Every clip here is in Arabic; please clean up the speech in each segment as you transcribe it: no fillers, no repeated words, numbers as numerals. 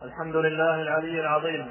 الحمد لله العلي العظيم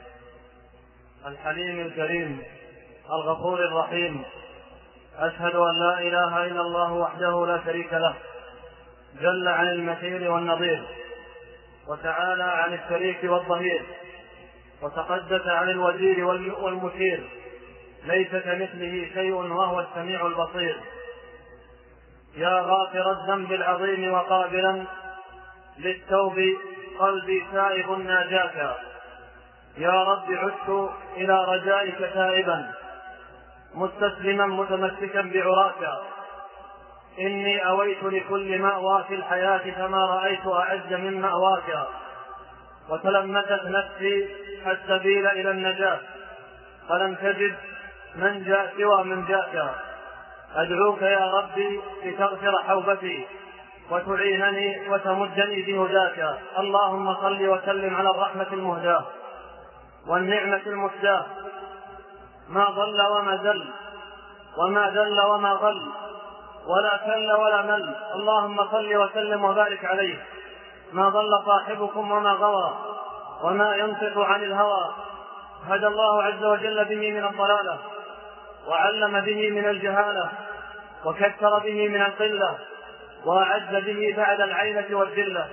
الحليم الكريم الغفور الرحيم. أشهد أن لا إله إلا الله وحده لا شريك له، جل عن المثيل والنظير، وتعالى عن الشريك والظهير، وتقدس عن الوزير والمشير، ليس كمثله شيء وهو السميع البصير. يا غافر الذنب العظيم وقابلا للتوب قلبي تائب ناجاك، يا رب عدت إلى رجائك تائبا مستسلما متمسكا بعراك. إني أويت لكل مأوى في الحياة فما رأيت أعز من مأواك، وتلمست نفسي السبيل إلى النجاة فلم تجد من جاء سوى من جاءك. أدعوك يا ربي لتغفر حوبتي وتعينني وتمدني بهداك. اللهم صل وسلم على الرحمة المهداة والنعمة المسداة، ما ضل وما زل وما ذل وما غل ولا كل ولا مل. اللهم صل وسلم وبارك عليه، ما ضل صاحبكم وما غوى وما ينطق عن الهوى. هدى الله عز وجل به من الضلالة، وعلم به من الجهالة، وكثر به من القلة، وأعز به بعد العينة والذلة.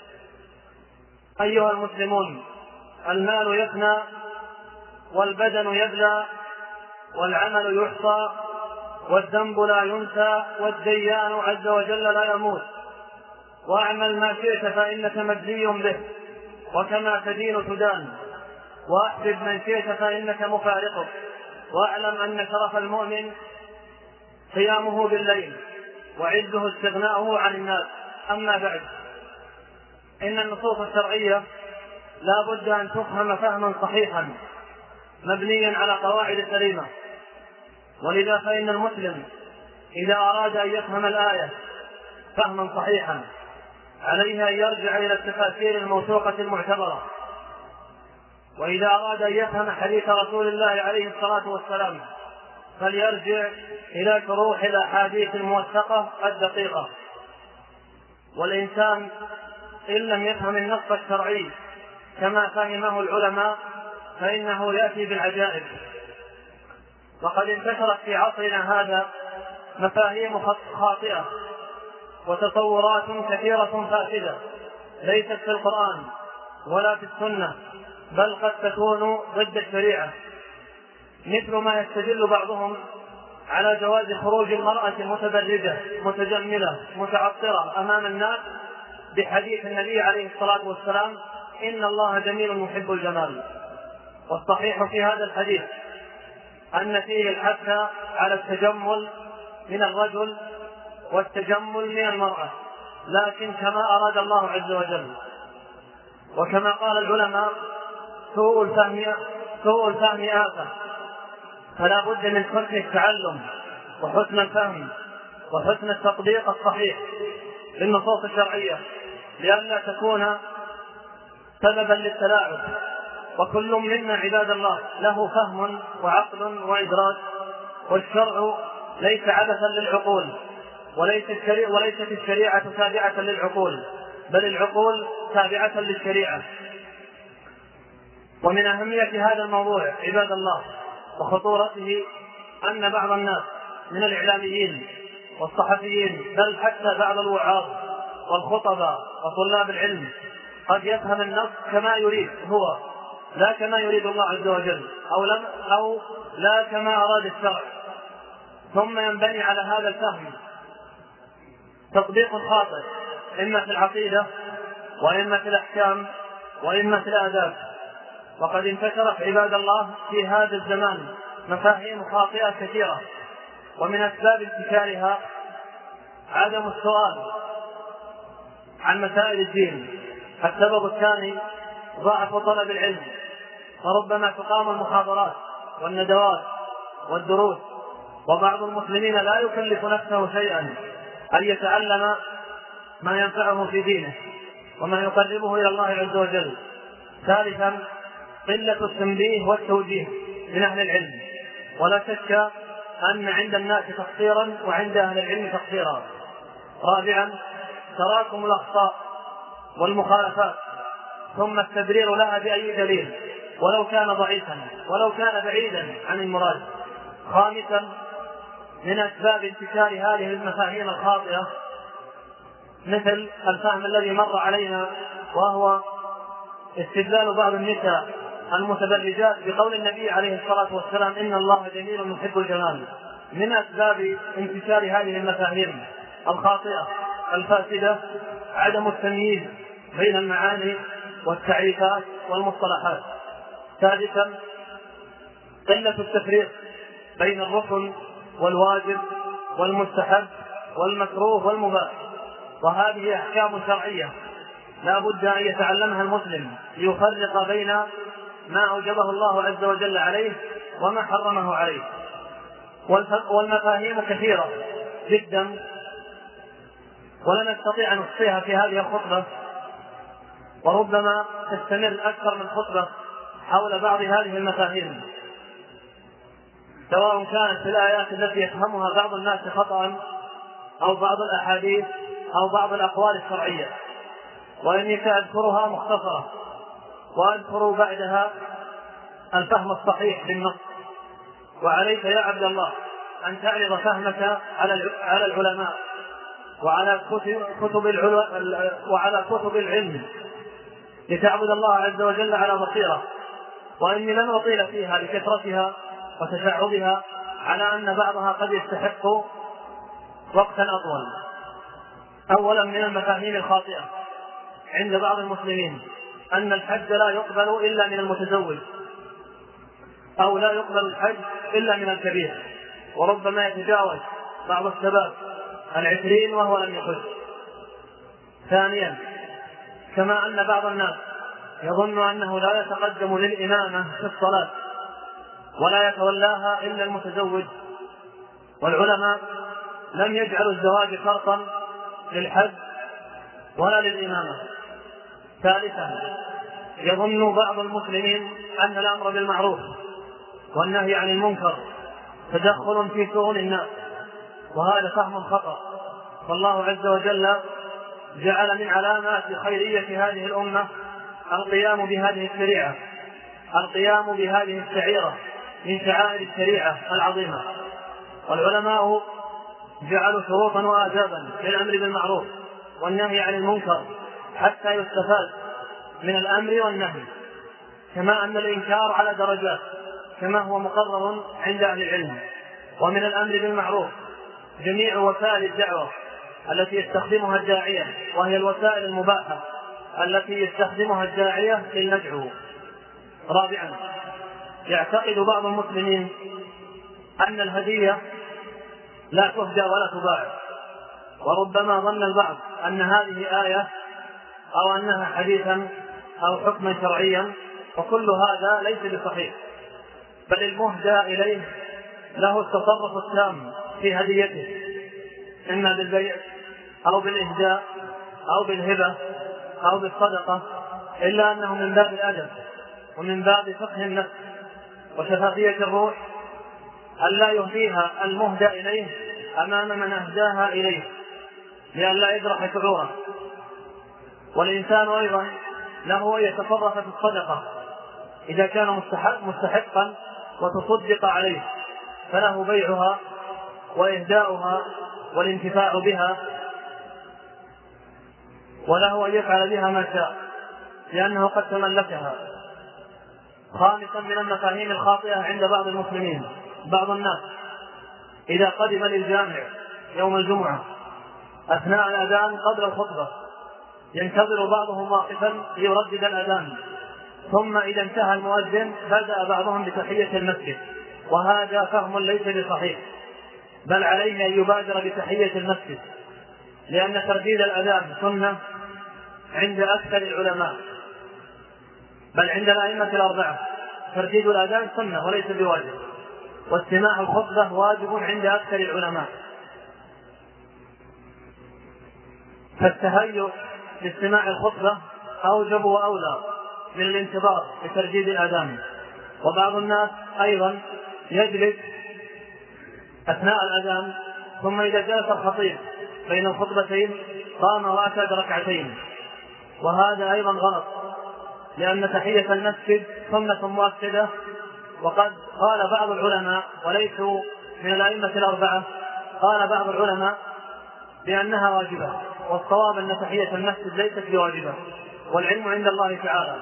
أيها المسلمون، المال يفنى والبدن يبلى والعمل يحصى والذنب لا ينسى والديان عز وجل لا يموت. واعمل ما شئت فإنك مجزي به، وكما تدين تدان، واحبب من شئت فإنك مفارقه. واعلم أن شرف المؤمن قيامه بالليل وعزه استغناؤه عن الناس. أما بعد، إن النصوص الشرعية لا بد أن تفهم فهما صحيحا مبنيا على قواعد سليمة، ولذا فإن المسلم إذا أراد أن يفهم الآية فهما صحيحا عليه أن يرجع إلى التفاسير الموثوقة المعتبرة، وإذا أراد أن يفهم حديث رسول الله عليه الصلاة والسلام فليرجع إلى شروح الأحاديث الموثقة الدقيقة. والإنسان إن لم يفهم النص الشرعي كما فهمه العلماء فإنه يأتي بالعجائب. وقد انتشرت في عصرنا هذا مفاهيم خاطئة وتصورات كثيرة فاسدة ليست في القرآن ولا في السنة، بل قد تكون ضد الشريعة، مثل ما يستدل بعضهم على جواز خروج المرأة متبرجة متجملة متعطرة أمام الناس بحديث النبي عليه الصلاة والسلام: إن الله جميل يحب الجمال. والصحيح في هذا الحديث أن فيه الحث على التجمل من الرجل والتجمل من المرأة، لكن كما أراد الله عز وجل. وكما قال العلماء: سوء الفهم آفة، فلا بد من حسن التعلم وحسن الفهم وحسن التطبيق الصحيح للنصوص الشرعية، لئلا تكون سببا للتلاعب. وكل منا عباد الله له فهم وعقل وإدراك، والشرع ليس عبثا للعقول، وليست الشريعة تابعة للعقول، بل العقول تابعة للشريعة. ومن أهمية هذا الموضوع عباد الله وخطورته أن بعض الناس من الإعلاميين والصحفيين، بل حتى بعض الوعاظ والخطباء وطلاب العلم، قد يفهم النص كما يريد هو، لا كما يريد الله عز وجل، أو لا كما أراد الشرع، ثم ينبني على هذا الفهم تطبيق خاطئ، إما في العقيدة وإما في الأحكام وإما في الآداب. وقد انتشرت عباد الله في هذا الزمان مفاهيم خاطئة كثيرة، ومن أسباب انتشارها عدم السؤال عن مسائل الدين. السبب الثاني ضعف طلب العلم، وربما تقام المحاضرات والندوات والدروس وبعض المسلمين لا يكلف نفسه شيئا أن يتعلم ما ينفعه في دينه وما يقربه إلى الله عز وجل. ثالثا قلة التنبيه والتوجيه من أهل العلم، ولا شك أن عند الناس تقصيرا وعند أهل العلم تقصيرا. رابعا تراكم الأخطاء والمخالفات ثم التبرير لها بأي دليل ولو كان ضعيفا ولو كان بعيدا عن المراد. خامسا من أسباب انتشار هذه المفاهيم الخاطئة مثل الفهم الذي مر علينا، وهو استدلال بعض النساء المتبرجات بقول النبي عليه الصلاة والسلام إن الله جميل يحب الجمال. من أسباب انتشار هذه المفاهيم الخاطئة الفاسدة عدم التمييز بين المعاني والتعريفات والمصطلحات. ثالثا قلة التفريق بين الركن والواجب والمستحب والمكروه والمباح، وهذه أحكام شرعية لا بد أن يتعلمها المسلم ليفرق بين ما أوجبه الله عز وجل عليه وما حرمه عليه. والمفاهيم كثيرة جدا ولا نستطيع أن نحصيها في هذه الخطبة، وربما تستمر أكثر من خطبة حول بعض هذه المفاهيم، سواء كانت في الآيات التي يفهمها بعض الناس خطأ أو بعض الأحاديث أو بعض الأقوال الشرعية. وإني سأذكرها مختصرة وأذكر بعدها الفهم الصحيح للنص. وعليك يا عبد الله أن تعرض فهمك على العلماء وعلى كتب العلم لتعبد الله عز وجل على بصيرة. وإني لن أطيل فيها لكثرتها وتشعبها، على أن بعضها قد يستحق وقتا أطول. أولا من المفاهيم الخاطئة عند بعض المسلمين أن الحج لا يقبل إلا من المتزوج، أو لا يقبل الحج إلا من الكبير، وربما يتجاوز بعض الشباب 20 وهو لم يحج. ثانيا كما أن بعض الناس يظن أنه لا يتقدم للإمامة في الصلاة ولا يتولاها إلا المتزوج، والعلماء لم يجعلوا الزواج شرطا للحج ولا للإمامة. ثالثا يظن بعض المسلمين أن الأمر بالمعروف والنهي عن المنكر تدخل في شؤون الناس، وهذا فهم خطأ. فالله عز وجل جعل من علامات خيرية هذه الأمة القيام بهذه الشريعة، القيام بهذه الشعيرة من شعائر الشريعة العظيمة. والعلماء جعلوا شروطا وآدابا للأمر بالمعروف والنهي عن المنكر حتى يستفاد من الأمر والنهي، كما أن الإنكار على درجات كما هو مقرر عند أهل العلم. ومن الأمر بالمعروف جميع وسائل الدعوة التي يستخدمها الداعية، وهي الوسائل المباحة التي يستخدمها الداعية للندعو. رابعا يعتقد بعض المسلمين أن الهدية لا تهدى ولا تباع، وربما ظن البعض أن هذه آية أو أنها حديثا أو حكما شرعيا، وكل هذا ليس بصحيح، بل المهدى إليه له التصرف التام في هديته، إما بالبيع أو بالإهداء أو بالهبة أو بالصدقة، إلا أنه من باب الأدب ومن باب فقه النفس وشفافية الروح ألا يهديها المهدى إليه أمام من أهداها إليه لئلا يجرح شعوره. والإنسان أيضا له أن يتصرف في الصدقة إذا كان مستحقا وتصدق عليه، فله بيعها وإهداؤها والانتفاع بها، وله أن يفعل بها ما شاء لأنه قد تملكها. خامسا من المفاهيم الخاطئة عند بعض المسلمين، بعض الناس إذا قدم للجامع يوم الجمعة أثناء الأذان قبل الخطبة ينتظر بعضهم واقفا ليردد الأذان، ثم إذا انتهى المؤذن بدأ بعضهم بتحية المسجد، وهذا فهم ليس بصحيح، بل عليه أن يبادر بتحية المسجد، لأن ترديد الأذان سنة عند أكثر العلماء، بل عند الأئمة الأربعة ترديد الأذان سنة وليس بواجب، واستماع الخطبة واجب عند أكثر العلماء. فالتهيؤ لاستماع الخطبة أوجب وأولى من الانتظار لترديد الأذان. وبعض الناس أيضا يجلس أثناء الأذان، ثم إذا جلس الخطيب بين الخطبتين قام وأتى بركعتين، وهذا أيضا غلط، لأن تحية المسجد سنة مؤكدة، وقد قال بعض العلماء وليسوا من الأئمة الأربعة، قال بعض العلماء بأنها واجبة، والصواب أن تحية المسجد ليست بواجبة، والعلم عند الله تعالى.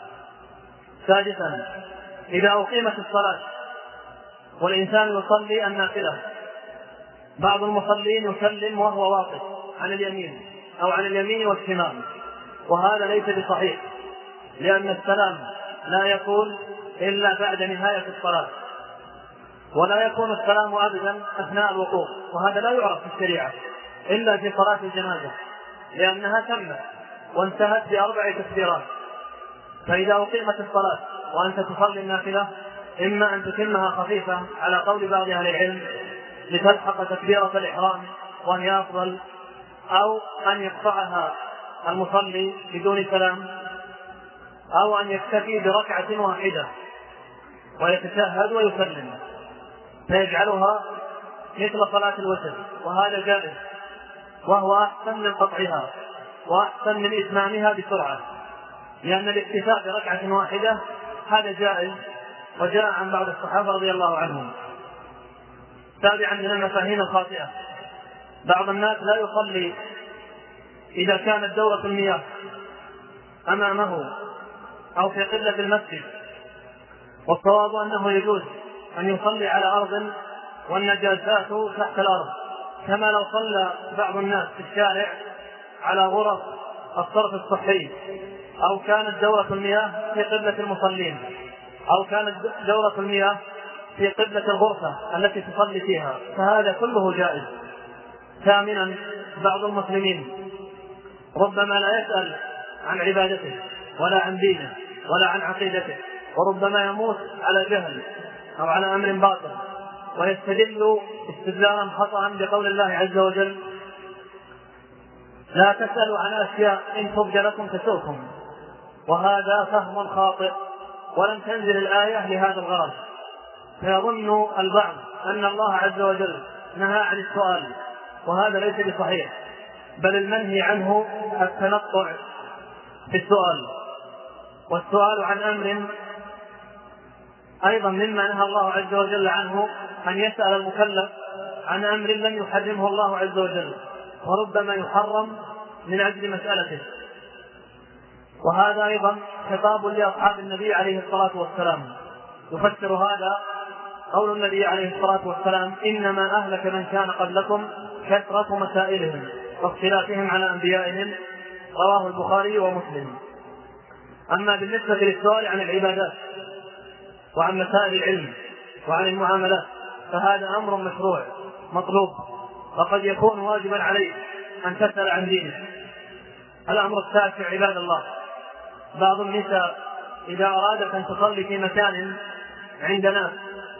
سادسا، إذا أقيمت الصلاة والإنسان يصلي النافلة، بعض المصلين يسلم وهو واقف عن اليمين أو عن اليمين والشمال، وهذا ليس بصحيح، لأن السلام لا يكون إلا بعد نهاية الصلاة، ولا يكون السلام أبدا أثناء الوقوف، وهذا لا يعرف في الشريعة إلا في صلاة الجنازة، لأنها تمت وانتهت ب4 تكبيرات. فإذا أقيمت الصلاة وأنت تصلي النافلة، إما أن تتمها خفيفة على قول بعض أهل العلم لتلحق تكبيرة الإحرام وهي أفضل، أو أن يقطعها المصلي بدون سلام، أو أن يكتفي بركعة واحدة ويتشهد ويسلم فيجعلها مثل صلاة الوتر، وهذا جائز، وهو أحسن من قطعها وأحسن من إتمامها بسرعة، لأن الاكتفاء بركعة واحدة هذا جائز وجاء عن بعض الصحابة رضي الله عنهم. تابعا من المفاهيم الخاطئة، بعض الناس لا يصلي إذا كانت دورة المياه أمامه أو في قبلة المسجد، والصواب أنه يجوز أن يصلي على أرض والنجاسات تحت الأرض، كما لو صلى بعض الناس في الشارع على غرف الصرف الصحي، أو كانت دورة المياه في قبلة المصلين، أو كانت دورة المياه في قبلة الغرفة التي تصلي فيها، فهذا كله جائز. ثامنا، بعض المسلمين ربما لا يسأل عن عبادته ولا عن دينه ولا عن عقيدته، وربما يموت على جهل أو على أمر باطل، ويستدل استدلالا خطأ بقول الله عز وجل: لا تسألوا عن أشياء إن تبد لكم تسؤكم، وهذا فهم خاطئ، ولم تنزل الآية لهذا الغرض، فيظن البعض أن الله عز وجل نهى عن السؤال، وهذا ليس بصحيح، بل المنهي عنه التنطع في السؤال، والسؤال عن أمر أيضا مما نهى الله عز وجل عنه أن يسأل المكلف عن أمر لم يحرمه الله عز وجل، وربما يحرم من أجل مسألته. وهذا أيضا خطاب لأصحاب النبي عليه الصلاة والسلام، يفسر هذا قول النبي عليه الصلاة والسلام: إنما أهلك من كان قبلكم كثرة مسائلهم واختلافهم على أنبيائهم، رواه البخاري ومسلم. أما بالنسبة للسؤال عن العبادات وعن مسائل العلم وعن المعاملات، فهذا أمر مشروع مطلوب، وقد يكون واجبا عليك أن تسأل عن دينك. الأمر التاسع، عباد الله، بعض النساء إذا أرادت أن تصلي في مكان عند ناس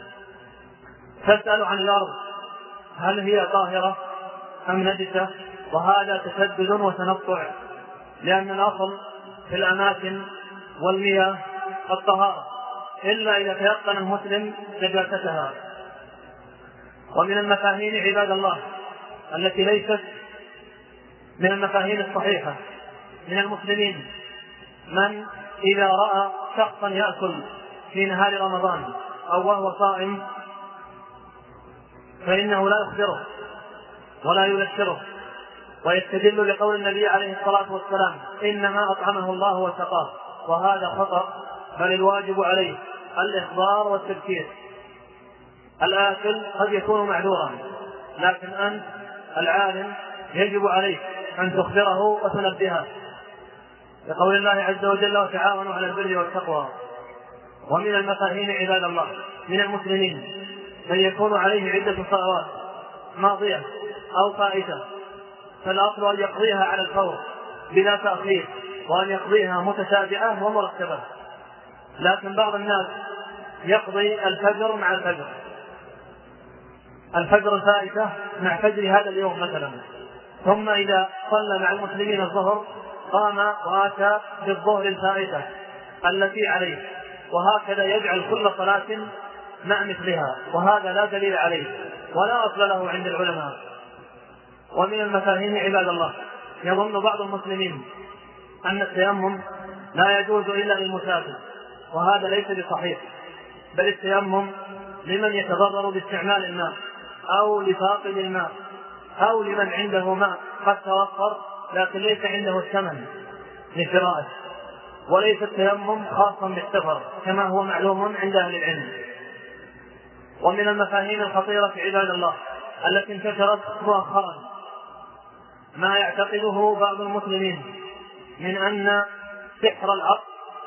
تسأل عن الأرض هل هي طاهرة أم نجسة، وهذا تشدد وتنطع، لأن الأصل في الأماكن والمياه الطهارة، إلا إذا تيقن المسلم نجاستها. ومن المفاهيم عباد الله التي ليست من المفاهيم الصحيحة من المسلمين من إذا رأى شخصا يأكل في نهار رمضان أو وهو صائم فإنه لا يخبره ولا يذكره، ويستدل لقول النبي عليه الصلاة والسلام: إنما أطعمه الله وسقاه، وهذا خطأ، بل الواجب عليه الإخبار والتذكير. الآكل قد يكون معذورا، لكن أنت العالم يجب عليك أن تخبره وتنبهه، لقول الله عز وجل: وتعاونوا على البر والتقوى. ومن المفاهيم عباد الله من المسلمين من يكون عليه عدة صلوات ماضية أو فائتة، فالأصل أن يقضيها على الفور بلا تأخير، وأن يقضيها متتابعة ومرتبة. لكن بعض الناس يقضي الفجر مع الفجر الفائتة مع فجر هذا اليوم مثلا، ثم إذا صلى مع المسلمين الظهر قام وآتى بالظهر الفائتة التي عليه، وهكذا يجعل كل صلاة مع مثلها، وهذا لا دليل عليه ولا أصل له عند العلماء. ومن المفاهيم عباد الله يظن بعض المسلمين أن التيمم لا يجوز إلا للمسافر، وهذا ليس بصحيح، بل التيمم لمن يتضرر باستعمال الماء أو لفاقد الماء أو لمن عنده ماء قد توفر لكن ليس عنده الثمن لشرائه، وليس التيمم خاصا بالسفر كما هو معلوم عند أهل العلم. ومن المفاهيم الخطيرة عباد الله التي انتشرت مؤخرا ما يعتقده بعض المسلمين من أن سحر العقل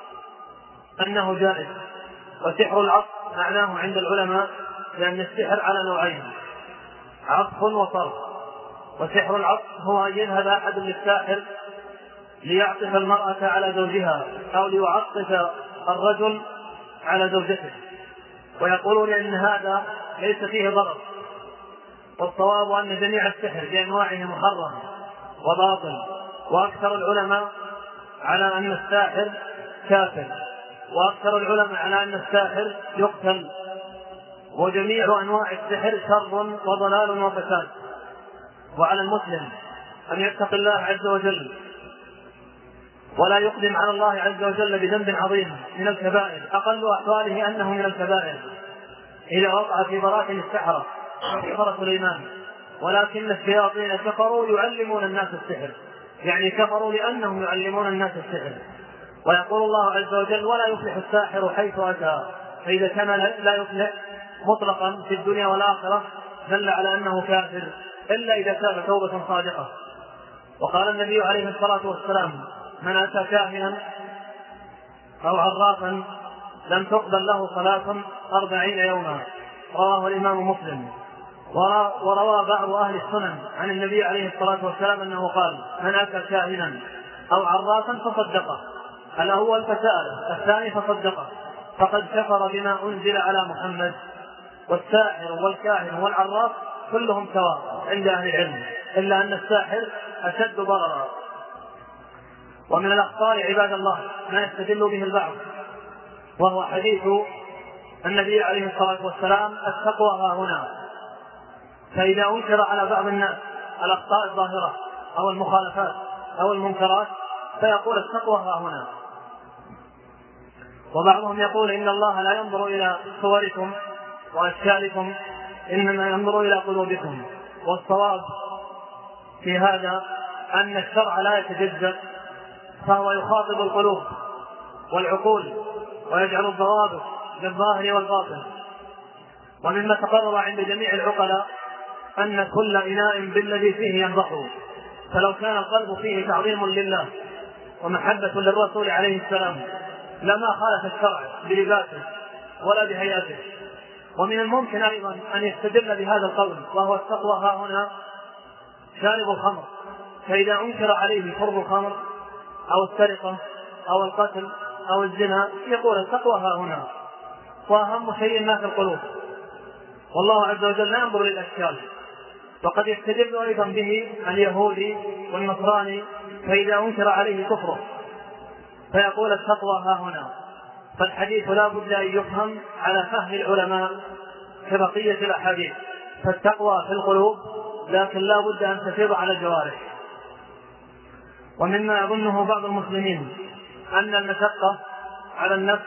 أنه جائز. وسحر العقل معناه عند العلماء لأن السحر على نوعين: عطف وصرف. وسحر العقل هو أن يذهب أحد للساحر ليعطف المرأة على زوجها أو ليعطف الرجل على زوجته، ويقولون إن هذا ليس فيه ضرر، والصواب أن جميع السحر بأنواعه محرم وباطل. وأكثر العلماء على أن الساحر كافر، وأكثر العلماء على أن الساحر يقتل، وجميع أنواع السحر شر وضلال وفساد. وعلى المسلم أن يتقي الله عز وجل ولا يقدم على الله عز وجل بذنب عظيم من الكبائر، أقل أحواله أنه من الكبائر إذا وقع في براثن السحرة كفر سليمان. ولكن الشياطين كفروا يعلمون الناس السحر، يعني كفروا لأنهم يعلمون الناس السحر. ويقول الله عز وجل: ولا يفلح الساحر حيث أتى. فإذا كان لا يفلح مطلقا في الدنيا والآخرة دل على أنه كافر إلا إذا تاب توبة صادقة. وقال النبي عليه الصلاة والسلام: من أتى كاهنا أو عرافا لم تقبل له صلاة 40 يوما. رواه الإمام مسلم. وروى بعض أهل السنن عن النبي عليه الصلاة والسلام أنه قال: من أتى كاهنا أو عرافا فصدقه، الأول فسأله، الثاني فصدقه، فقد كفر بما أنزل على محمد. والساحر والكاهن والعراف كلهم سواء عند أهل العلم، إلا أن الساحر أشد ضررا. ومن الأخطار عباد الله ما يستدل به البعض، وهو حديث النبي عليه الصلاة والسلام: التقوى ها هنا. فإذا أنكر على بعض الناس الأخطاء الظاهرة أو المخالفات أو المنكرات فيقول: التقوى ها هنا. وبعضهم يقول: إن الله لا ينظر إلى صوركم وأشكالكم، إنما ينظر إلى قلوبكم. والصواب في هذا أن الشرع لا يتجزأ، فهو يخاطب القلوب والعقول ويجعل الضوابط للظاهر والباطن. ومما تقرر عند جميع العقلاء أن كل إناء بالذي فيه ينضحه، فلو كان القلب فيه تعظيم لله ومحبة للرسول عليه السلام لما خالف الشرع بلباسه ولا بهيئته. ومن الممكن أيضا أن يستدل بهذا القول، وهو التقوى ها هنا، شارب الخمر، فإذا أنكر عليه شرب الخمر أو السرقة أو القتل أو الزنا يقول: التقوى ها هنا. وأهم شيء ما في القلوب، والله عز وجل لا ينظر للأشكال. وقد يستدل أيضا به اليهودي والنصراني، فإذا أنكر عليه كفره فيقول: التقوى ها هنا. فالحديث لا بد أن يفهم على فهم العلماء كبقية الأحاديث، فالتقوى في القلوب لكن لا بد أن تفيض على الجوارح. ومما يظنه بعض المسلمين أن المشقة على النفس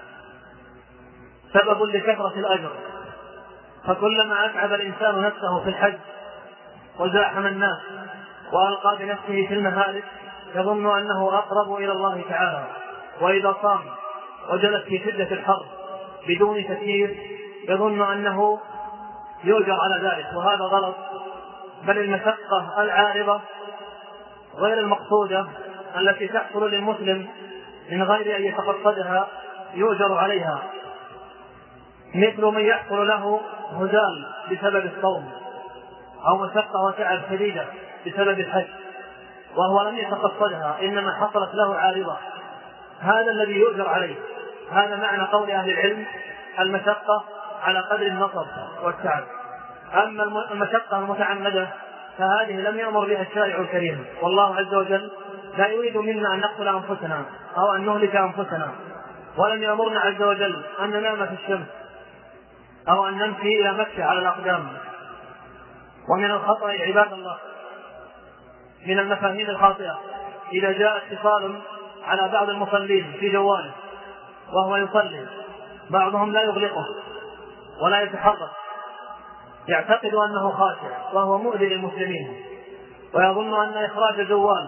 سبب لكثرة الأجر، فكلما أتعب الإنسان نفسه في الحج وزاحم الناس وألقى بنفسه في المهالك يظن أنه أقرب إلى الله تعالى. وإذا صام وجلس في شدة الحر بدون تكييف يظن أنه يؤجر على ذلك، وهذا غلط. بل المشقة العارضة غير المقصودة التي تحصل للمسلم من غير أن يتقصدها يؤجر عليها، مثل من يحصل له هزال بسبب الصوم أو مشقة وتعب شديدة بسبب الحج وهو لم يتقصدها إنما حصلت له عارضة، هذا الذي يؤجر عليه. هذا معنى قول أهل العلم: المشقة على قدر النصب والتعب. أما المشقة المتعمدة فهذه لم يأمر بها الشارع الكريم، والله عز وجل لا يريد منا أن نقتل أنفسنا أو أن نهلك أنفسنا، ولم يأمرنا عز وجل أن ننام في الشمس أو أن نمشي إلى مكة على الأقدام. ومن الخطأ عباد الله من المفاهيم الخاطئة إذا جاء اتصال على بعض المصلين في جواله وهو يصلي، بعضهم لا يغلقه ولا يتحرك، يعتقد أنه خاشع وهو مؤذي للمسلمين، ويظن أن إخراج الجوال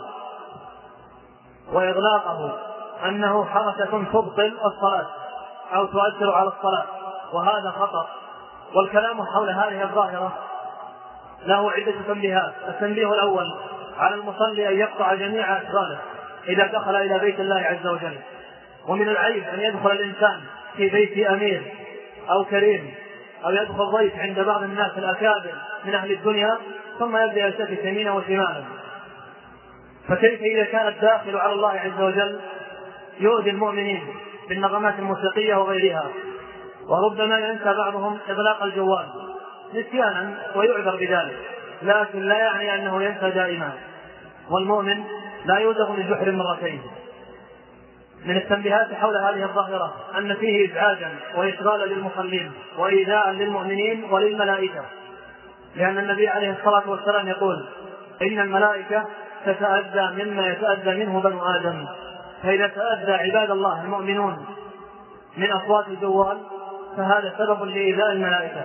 وإغلاقه أنه حركة تبطل الصلاة أو تؤثر على الصلاة، وهذا خطأ. والكلام حول هذه الظاهرة له عدة تنبيهات. التنبيه الأول: على المصلي أن يقطع جميع أشغاله إذا دخل إلى بيت الله عز وجل. ومن العيب أن يدخل الإنسان في بيت أمير أو كريم أو يدخل ضيف عند بعض الناس الأكابر من أهل الدنيا ثم يبدأ يلتفت يمينا وشمالا، فكيف إذا كان الداخل على الله عز وجل يؤذي المؤمنين بالنغمات الموسيقية وغيرها؟ وربما ينسى بعضهم إغلاق الجوال نسيانا ويعذر بذلك، لكن لا يعني أنه ينسى دائما، والمؤمن لا يوزغ من جحر مرتين. من التنبيهات حول هذه الظاهرة أن فيه إزعاجا وإشغالا للمصلين وإيذاء للمؤمنين وللملائكة، لأن النبي عليه الصلاة والسلام يقول: إن الملائكة تتأذى مما يتأذى منه بنو آدم، فإذا تأذى عباد الله المؤمنون من أصوات الجوال فهذا سبب لإيذاء الملائكة.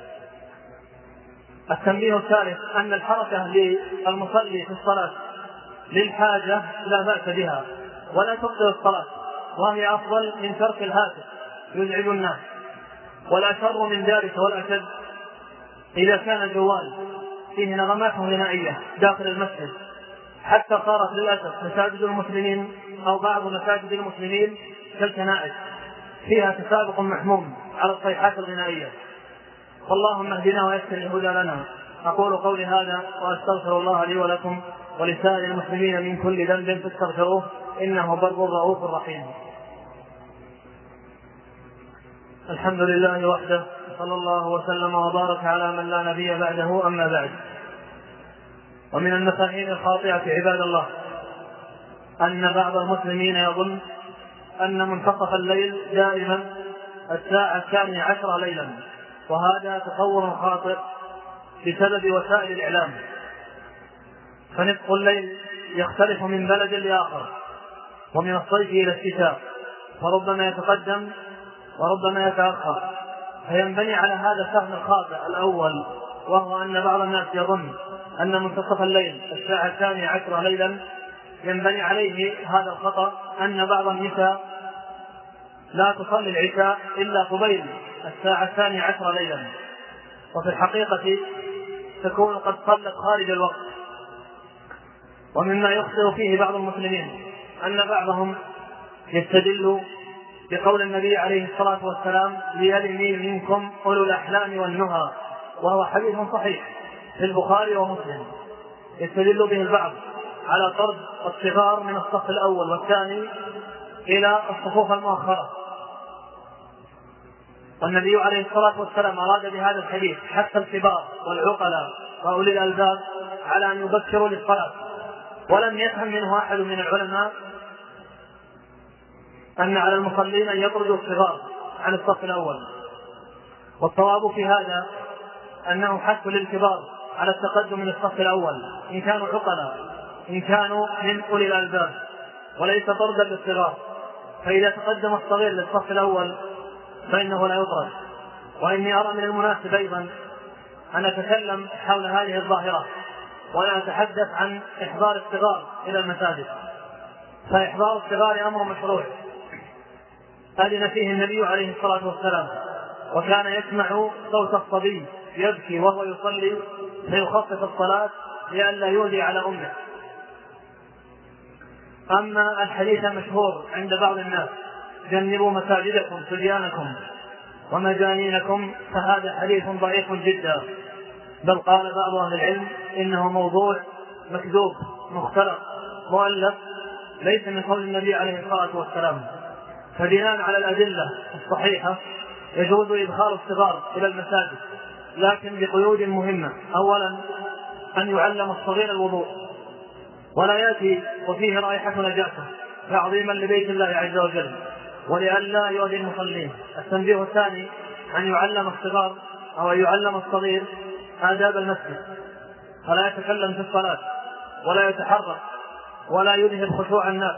التنبيه الثالث: أن الحركة للمصلي في الصلاة للحاجة لا بأس بها ولا تبطل الصلاة، وهي أفضل من ترك الهاتف يزعج الناس. ولا شر من ذلك والأشد إذا كان الجوال فيه نغمات غنائية داخل المسجد، حتى صارت للأسف مساجد المسلمين أو بعض مساجد المسلمين كالكنائس فيها تسابق محموم على الصيحات الغنائية. اللهم اهدنا ويسر الهدى لنا. أقول قولي هذا وأستغفر الله لي ولكم ولسائر المسلمين من كل ذنب فاستغفروه إنه بر رؤوف رحيم. الحمد لله وحده، صلى الله وسلم وبارك على من لا نبي بعده. أما بعد، ومن المفاهيم الخاطئة عباد الله أن بعض المسلمين يظن أن منتصف الليل دائما الساعة 12 ليلا، وهذا تصور خاطئ بسبب وسائل الإعلام. فنصف الليل يختلف من بلد لآخر ومن الصيف إلى الشتاء، فربما يتقدم وربما يتأخر، فينبني على هذا الفهم الخاطئ الأول، وهو أن بعض الناس يظن أن منتصف الليل الساعة 12 ليلا. ينبني عليه هذا الخطأ أن بعض النساء لا تصلي العشاء إلا قبيل الساعة 12 ليلا، وفي الحقيقة تكون قد صلت خارج الوقت. ومما يخطئ فيه بعض المسلمين أن بعضهم يستدل بقول النبي عليه الصلاة والسلام: ليلني منكم أولو الأحلام والنهى، وهو حديث صحيح في البخاري ومسلم. يستدل به البعض على طرد الصغار من الصف الأول والثاني إلى الصفوف المؤخرة، والنبي عليه الصلاة والسلام أراد بهذا الحديث حتى الكبار والعقلاء وأولي الألباب على أن يبكروا للصلاة. ولم يفهم منه أحد من العلماء أن على المصلين أن يطردوا الصغار عن الصف الأول. والصواب في هذا أنه حث للكبار على التقدم من الصف الأول إن كانوا عقلاء، إن كانوا من أولي الألباب، وليس طردا للصغار. فإذا تقدم الصغير للصف الأول فإنه لا يطرد. وإني أرى من المناسب أيضا أن نتكلم حول هذه الظاهرة ولا نتحدث عن إحضار الصغار إلى المساجد، فإحضار الصغار أمر مشروع أذن فيه النبي عليه الصلاة والسلام، وكان يسمع صوت الصبي يبكي وهو يصلي فيخفف الصلاة لئلا يؤذي على أمه. أما الحديث المشهور عند بعض الناس: جنبوا مساجدكم صبيانكم ومجانينكم، فهذا حديث ضعيف جدا، بل قال بعض أهل العلم إنه موضوع مكذوب مختلق مؤلف ليس من قول النبي عليه الصلاة والسلام. فبناء على الأدلة الصحيحة يجوز إدخال الصغار إلى المساجد، لكن بقيود مهمة. أولا أن يعلم الصغير الوضوء ولا يأتي وفيه رائحة نجاسة تعظيما لبيت الله عز وجل ولئلا يؤذي المصلين. التنبيه الثاني أن يعلم الصغار أو يعلم الصغير آداب المسجد، فلا يتكلم في الصلاة ولا يتحرك ولا يذهب خشوع الناس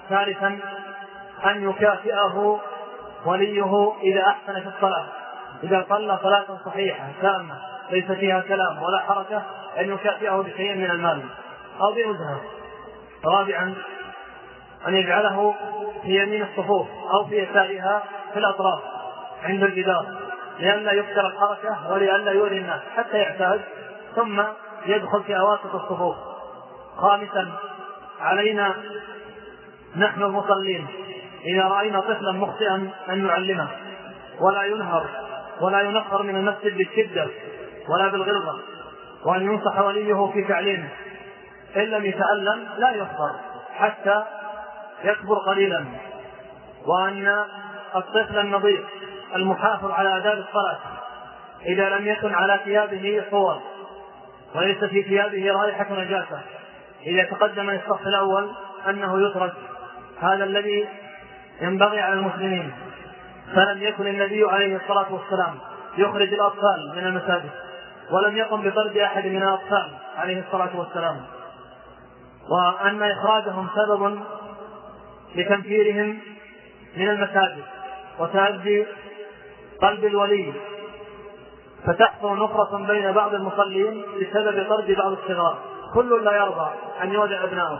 ثالثا أن يكافئه وليه إذا أحسن في الصلاة، إذا صلى صلاة صحيحة تامة ليس فيها كلام ولا حركة أن يكافئه بشيء من المال أو بنزهة. رابعا أن يجعله في يمين الصفوف أو في يسارها في الأطراف عند الجدار لئلا يكثر الحركة ولئلا يؤذي الناس حتى يعتاد ثم يدخل في أواسط الصفوف. خامسا علينا نحن المصلين إذا رأينا طفلا مخطئا أن نعلمه ولا ينهر ولا ينفر من المسجد بالشدة ولا بالغلظة، وأن ينصح وليه في تعليمه، إن لم يتعلم لا يخبر حتى يكبر قليلا. وأن الطفل النظيف المحافظ على آداب الصلاة إذا لم يكن على ثيابه صور وليس في ثيابه رائحة نجاسة إذا تقدم الصف الأول أنه يترك. هذا الذي ينبغي على المسلمين. فلم يكن النبي عليه الصلاة والسلام يخرج الأطفال من المساجد ولم يقم بطرد أحد من الأطفال عليه الصلاة والسلام، وأن إخراجهم سبب لتنفيرهم من المساجد وتأدي قلب الولي فتحصل نفرة بين بعض المصلين بسبب طرد بعض الصغار. كل لا يرضى أن يودع أبنائه.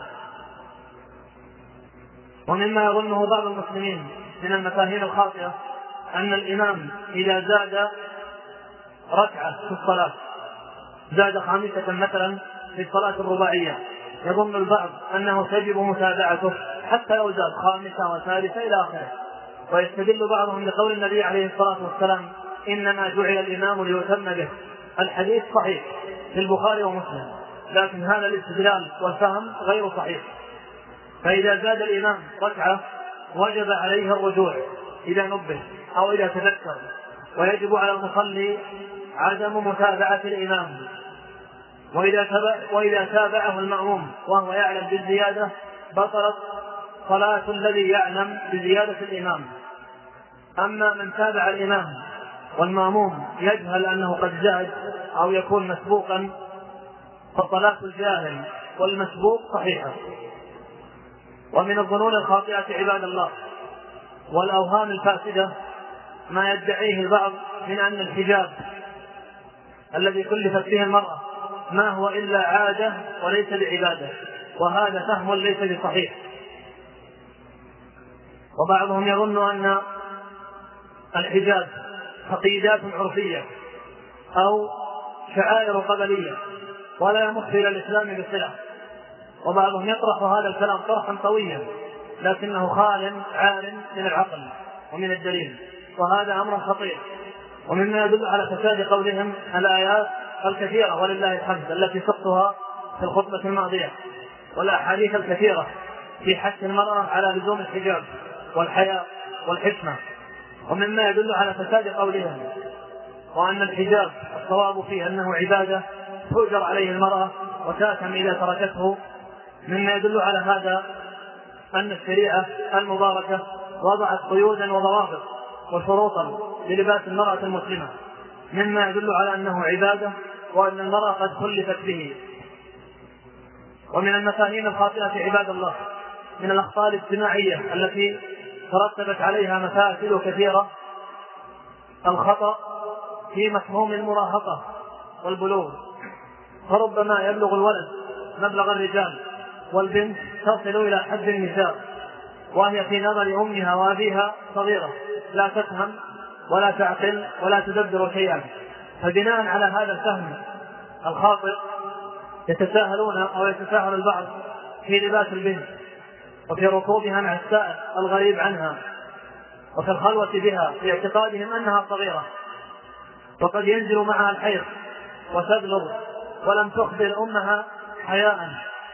ومما يظنه بعض المسلمين من المفاهيم الخاطئة أن الإمام إذا زاد ركعة في الصلاة زاد خامسة مثلا في الصلاة الرباعية يظن البعض أنه تجب متابعته حتى لو زاد خامسة وثالثة إلى آخره، ويستدل بعضهم لقول النبي عليه الصلاة والسلام إنما جعل الإمام ليتم به. الحديث صحيح في البخاري ومسلم، لكن هذا الاستدلال والفهم غير صحيح. فإذا زاد الإمام ركعة وجب عليه الرجوع إذا نبه أو إذا تذكر، ويجب على المصلي عدم متابعة الإمام، وإذا تابعه المأموم وهو يعلم بالزيادة بطلت صلاة الذي يعلم بزيادة الإمام. أما من تابع الإمام والمأموم يجهل أنه قد زاد أو يكون مسبوقا فصلاة الجاهل والمسبوق صحيحة. ومن الظنون الخاطئة عباد الله والأوهام الفاسدة ما يدعيه البعض من أن الحجاب الذي كلفت به المرأة ما هو إلا عادة وليس بعبادة، وهذا فهم ليس بصحيح. وبعضهم يظن أن الحجاب تقييدات عرفية أو شعائر قبلية ولا يمخ إلى الإسلام بصلة، وبعضهم يطرح هذا الكلام طرحا طويلا لكنه عار من العقل ومن الدليل، وهذا أمر خطير. ومما يدل على فساد قولهم الآيات الكثيرة ولله الحمد التي سقتها في الخطبة الماضية، والأحاديث الكثيرة في حث المرأة على لزوم الحجاب والحياء والحشمة. ومما يدل على فساد قولهم وأن الحجاب الصواب فيه أنه عبادة تؤجر عليه المرأة وتأثم إذا تركته. مما يدل على هذا أن الشريعة المباركة وضعت قيودا وضوابط وشروطا للباس المرأة المسلمة، مما يدل على أنه عبادة وأن المرأة قد كلفت به. ومن المفاهيم الخاطئة عباد الله من الأخطاء الاجتماعية التي ترتبت عليها مفاسد كثيرة الخطأ في مفهوم المراهقة والبلوغ، فربما يبلغ الولد مبلغ الرجال والبنت تصل إلى حد النساء وهي في نظر أمها وأبيها صغيرة لا تفهم ولا تعقل ولا تدبر شيئا. فبناء على هذا الفهم الخاطئ يتساهلون أو يتساهل البعض في لباس البنت وفي ركوبها مع السائق الغريب عنها وفي الخلوة بها في اعتقادهم أنها صغيرة، وقد ينزل معها الحيض وتبلغ ولم تخبر أمها حياء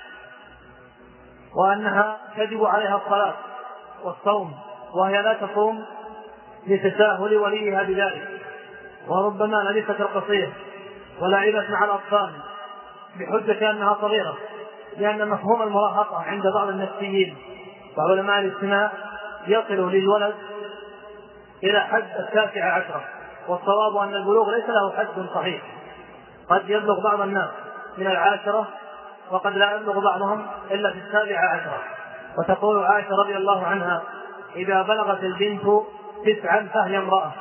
وأنها تجب عليها الصلاة والصوم وهي لا تصوم لتساهل وليها بذلك. وربما لبست القصير ولعبت مع الأطفال بحجة أنها صغيرة، لأن مفهوم المراهقة عند بعض النفسيين وعلماء الاجتماع يصل للولد إلى حد 19، والصواب أن البلوغ ليس له حد صحيح، قد يبلغ بعض الناس من 10 وقد لا يبلغ بعضهم إلا في 17. وتقول عائشة رضي الله عنها: إذا بلغت البنت 9 فهي امرأة.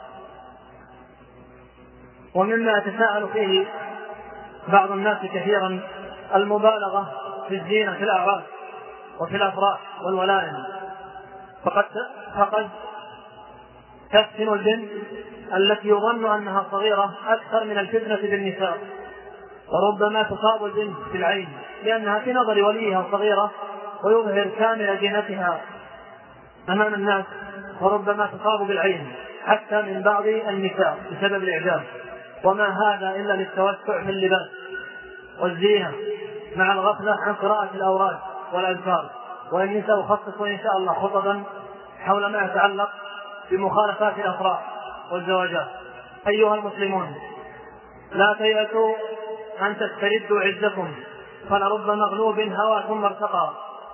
ومما يتساءل فيه بعض الناس كثيرا المبالغة في الزينة في الأعراس وفي الأفراح والولائم، فقد تفتن البنت التي يظن أنها صغيرة أكثر من الفتنة بالنساء، وربما تصاب البنت في العين لأنها في نظر وليها صغيرة ويظهر كامل زينتها أمام الناس، وربما تصاب بالعين حتى من بعض النساء بسبب الإعجاب. وما هذا إلا للتوسع في اللباس والزينة مع الغفلة عن قراءة الأوراد والأذكار. وإني سأخصص إن شاء الله خطبا حول ما يتعلق بمخالفات الأفراح والزواجات. أيها المسلمون، لا تيأسوا أن تستردوا عزكم، فلرب مغلوب هوى ثم ارتقى،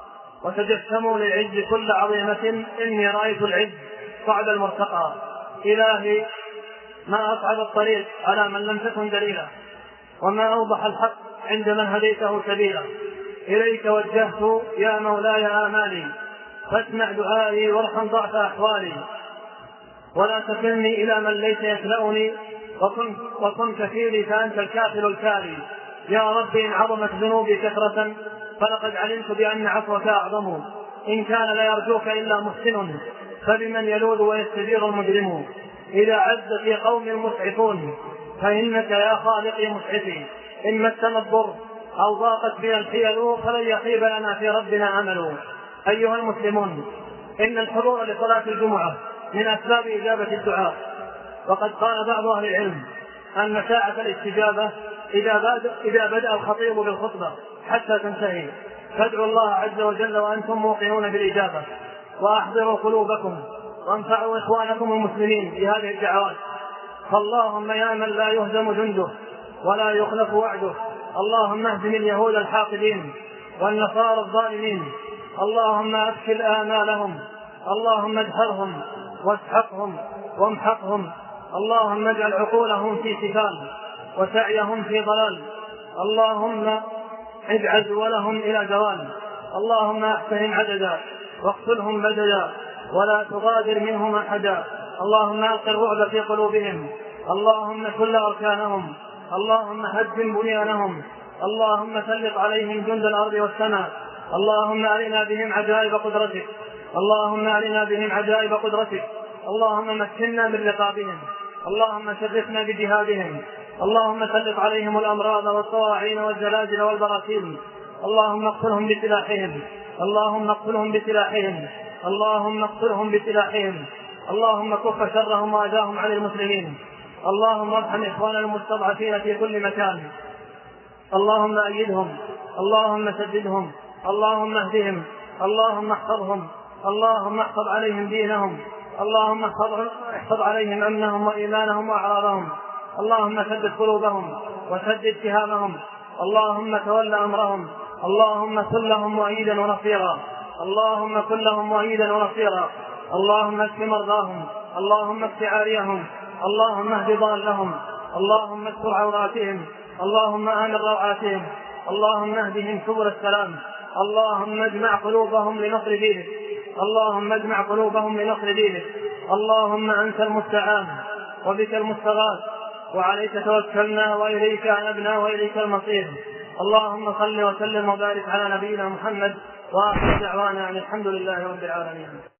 وتجسموا للعز كل عظيمة، إني رأيت العز صعد المرتقى. إلهي، ما أصعب الطريق على من لم تكن دليلا، وما أوضح الحق عند من هديته سبيلا. إليك وجهت يا مولاي آمالي، فاسمع دعائي وارحم ضعف أحوالي، ولا تكلني إلى من ليس يكلأني، وكن كفيلي فأنت الكافل الكالي. يا ربي، إن عظمت ذنوبي كثرة فلقد علمت بأن عفوك أعظم، إن كان لا يرجوك إلا محسن فبمن يلوذ ويستجير المجرم. إذا عز في قوم مسعفون فإنك يا خالقي مسعفي، إن مسنا الضر أو ضاقت بنا الحيل فلن يخيب لنا في ربنا أمل. أيها المسلمون، إن الحضور لصلاة الجمعة من أسباب إجابة الدعاء، وقد قال بعض أهل العلم أن ساعة الاستجابة إذا بدأ الخطيب بالخطبة حتى تنتهي، فادعوا الله عز وجل وأنتم موقنون بالإجابة، وأحضروا قلوبكم وانفعوا إخوانكم المسلمين بهذه الدعوات. فاللهم يا من لا يهزم جنده ولا يخلف وعده، اللهم اهزم اليهود الحاقدين والنصارى الظالمين، اللهم أفشل آمالهم، اللهم ادحرهم واسحقهم وامحقهم، اللهم اجعل عقولهم في سفال وسعيهم في ضلال، اللهم اجعل ولهم إلى زوال، اللهم احسهم عددا واقتلهم بددا ولا تغادر منهم أحدا، اللهم ألق الرعب في قلوبهم، اللهم كل أركانهم، اللهم هدم بنيانهم، اللهم سلط عليهم جند الأرض والسماء، اللهم أرنا بهم عجائب قدرتك، اللهم أرنا بهم عجائب قدرتك، اللهم مكننا من رقابهم، اللهم شرفنا بجهادهم، اللهم سلط عليهم الأمراض والطواعين والزلازل والبراكين، اللهم اقتلهم بسلاحهم، اللهم اقتلهم بسلاحهم، اللهم اقتلهم بسلاحهم، اللهم كف شرهم وأذاهم عن المسلمين، اللهم ارحم إخواننا المستضعفين في كل مكان، اللهم أيدهم، اللهم سددهم، اللهم اهدهم، اللهم احفظهم، اللهم احفظ عليهم دينهم، اللهم احفظ عليهم أمنهم وإيمانهم وأعراضهم، اللهم سدد قلوبهم وسدد سهامهم، اللهم تول أمرهم، اللهم كن لهم مؤيدا ونصيرا، اللهم كن لهم مؤيدا ونصيرا، اللهم اشف مرضاهم، اللهم اكف عاريهم، اللهم اهد ضالهم، اللهم استر عوراتهم، اللهم آمن روعاتهم، اللهم اهدهم سبل السلام، اللهم اجمع قلوبهم لنصر دينك، اللهم اجمع قلوبهم لنصر دينك، اللهم أنت المستعان وبك المستغاث، وعليك توكلنا وإليك أنبنا وإليك المصير. اللهم صل وسلم وبارك على نبينا محمد، وآخر دعوانا أن الحمد لله رب العالمين.